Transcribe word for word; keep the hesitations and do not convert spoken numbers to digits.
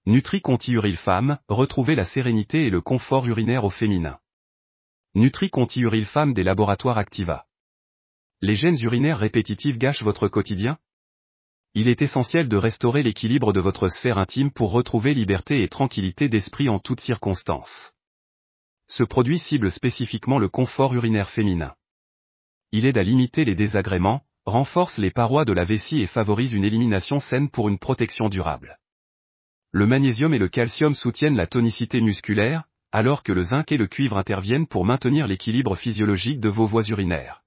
Nutri-Conti Uril Femme, retrouvez la sérénité et le confort urinaire au féminin. Nutri-Conti Uril Femme des laboratoires Activa. Les gènes urinaires répétitifs gâchent votre quotidien? Il est essentiel de restaurer l'équilibre de votre sphère intime pour retrouver liberté et tranquillité d'esprit en toutes circonstances. Ce produit cible spécifiquement le confort urinaire féminin. Il aide à limiter les désagréments, renforce les parois de la vessie et favorise une élimination saine pour une protection durable. Le magnésium et le calcium soutiennent la tonicité musculaire, alors que le zinc et le cuivre interviennent pour maintenir l'équilibre physiologique de vos voies urinaires.